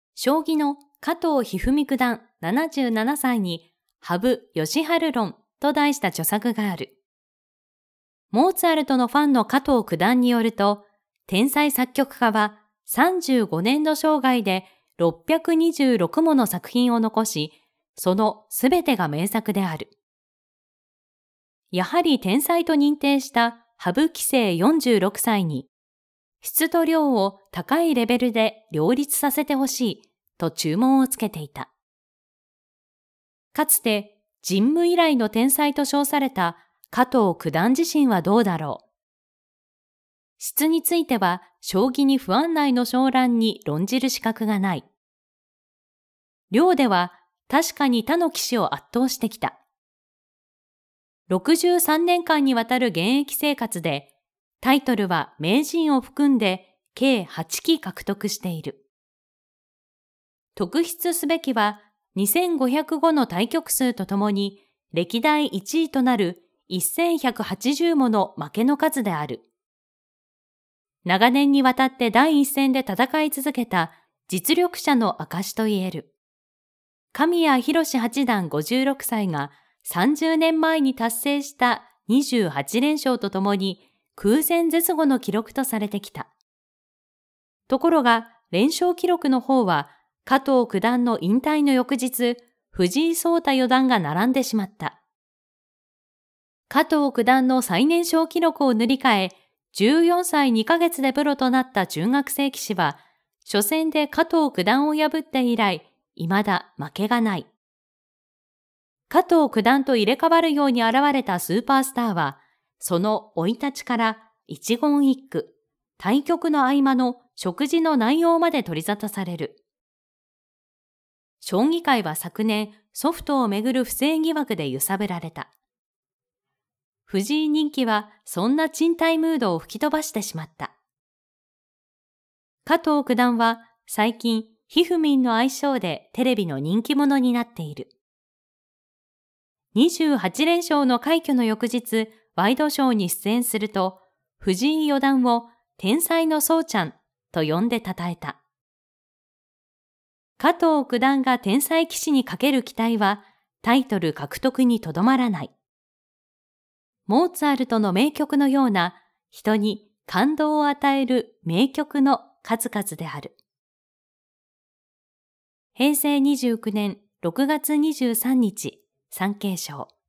将棋の加藤一二三九段77歳に羽生善治論と題した著作がある。モーツァルトのファンの加藤九段によると、天才作曲家は35年の生涯で626もの作品を残し、そのすべてが名作である。やはり天才と認定した羽生棋聖46歳に、質と量を高いレベルで両立させてほしいと注文をつけていた。かつて神武以来の天才と称された加藤九段自身はどうだろう。質については将棋に不案内の将覧に論じる資格がない。量では確かに他の棋士を圧倒してきた。63年間にわたる現役生活で、タイトルは名人を含んで計8期獲得している。特筆すべきは2505の対局数とともに歴代1位となる1180もの負けの数である。長年にわたって第一線で戦い続けた実力者の証と言える。神谷博八段56歳が30年前に達成した28連勝とともに空前絶後の記録とされてきた。ところが連勝記録の方は加藤九段の引退の翌日、藤井聡太四段が並んでしまった。加藤九段の最年少記録を塗り替え、14歳2ヶ月でプロとなった中学生棋士は、初戦で加藤九段を破って以来、未だ負けがない。加藤九段と入れ替わるように現れたスーパースターは、その生い立ちから一言一句、対局の合間の食事の内容まで取り沙汰される。将棋界は昨年、ソフトをめぐる不正疑惑で揺さぶられた。藤井人気はそんな賃貸ムードを吹き飛ばしてしまった。加藤九段は最近、ひふみんの愛称でテレビの人気者になっている。28連勝の快挙の翌日、ワイドショーに出演すると、藤井四段を天才のそうちゃんと呼んで称えた。加藤九段が天才棋士にかける期待はタイトル獲得にとどまらない。モーツァルトの名曲のような人に感動を与える名曲の数々である。平成29年6月23日、産経省。